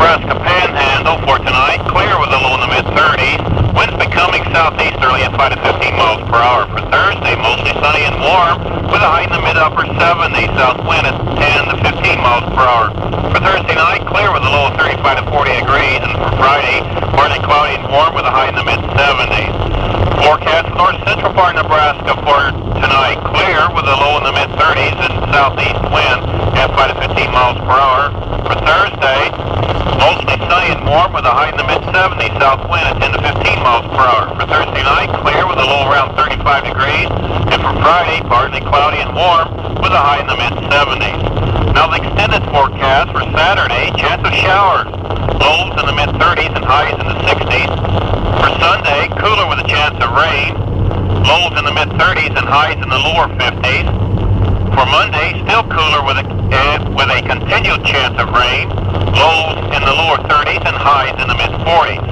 Nebraska Panhandle for tonight. Clear with a low in the mid-30s. Winds becoming southeasterly at 5 to 15 miles per hour. For Thursday, mostly sunny and warm with a high in the mid-upper 70s. South wind at 10 to 15 miles per hour. For Thursday night, clear with a low of 35 to 40 degrees. And for Friday, partly cloudy and warm with a high in the mid-70s. Forecast for north central part of Nebraska for tonight. Clear with a low in the mid-30s and southeast wind at 5 to 15 miles per hour. For Thursday, mostly sunny and warm with a high in the mid-70s. South wind at 10 to 15 miles per hour. For Thursday night, clear with a low around 35 degrees. And for Friday, partly cloudy and warm with a high in the mid-70s. Now the extended forecast for Saturday, chance of showers. Lows in the mid-30s and highs in the 60s. For Sunday, cooler with a chance of rain. Lows in the mid-30s and highs in the lower 50s. For Monday, still cooler with a continued chance of rain. Lows in the lower 30s and highs in the mid-40s.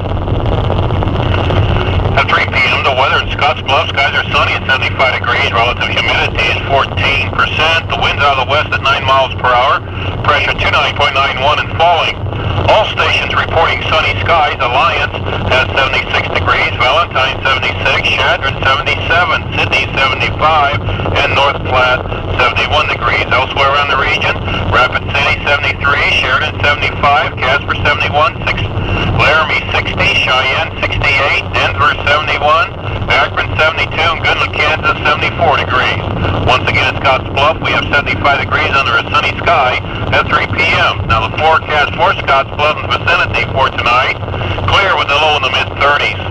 At 3 p.m., the weather in Scottsbluff, skies are sunny at 75 degrees. Relative humidity is 14%. The wind's out of the west at 9 miles per hour. Pressure 29.91 and falling. All stations reporting sunny skies. Alliance has 76 degrees, Valentine 76, Chadron 77, Sydney 75, and North Platte 71 degrees. Elsewhere around the region, Rapid City 73, Sheridan 75, Casper 71, Laramie 60, Cheyenne 68, Denver 71, Akron 72, and Goodland, Kansas 74 degrees. Once again at Scottsbluff, we have 75 degrees under a sunny sky at 3 p.m. Now the forecast for Scottsbluff and vicinity for tonight, clear with a low in the mid-30s.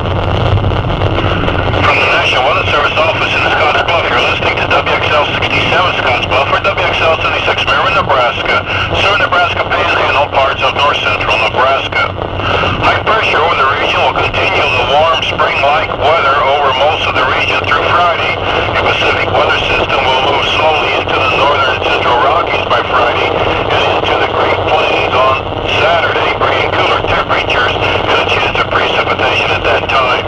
From the National Weather Service office in Scottsbluff, you're listening to WXL 67 Scottsbluff or WXL 76 Merriman, Nebraska, serving Nebraska Panhandle, parts of north central Nebraska. High pressure over the region will continue the warm spring-like weather over most of the region through Friday. A Pacific weather system will move slowly into the northern and central Rockies by Friday and into the Great Plains on Saturday, bringing cooler temperatures and a chance of precipitation at that time.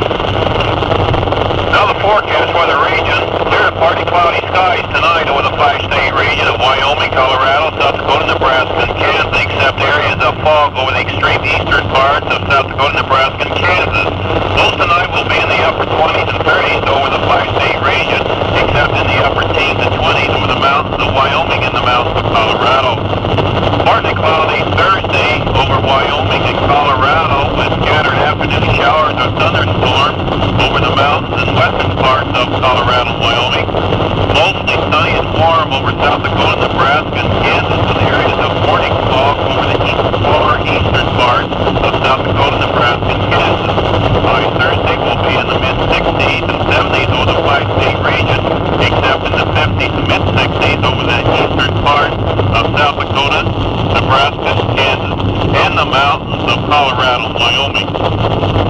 Now the forecast for the region, clear to partly cloudy skies tonight over the 5-state region of Wyoming, Colorado, South Dakota, Nebraska, and Kansas, except areas of fog over the extreme eastern parts of South Dakota, Nebraska, and Kansas. Those tonight will be in the upper 20s and 30s over the 5-state region, except in the upper teens and 20s over the mountains of Wyoming and the mountains of Colorado. Partly cloudy Thursday over Wyoming and Colorado with scattered afternoon showers or thunderstorms over the mountains and western parts of Colorado and Wyoming. Mostly sunny and warm over South Dakota, Nebraska, and Kansas with areas of morning fog over the far eastern parts of South Dakota, Nebraska, and Kansas. High Thursday will be in the mid-60s and 70s over the 5-state region, except in the 50s and mid-60s over the eastern parts of South Dakota, Nebraska, Kansas, and the mountains of Colorado and Wyoming.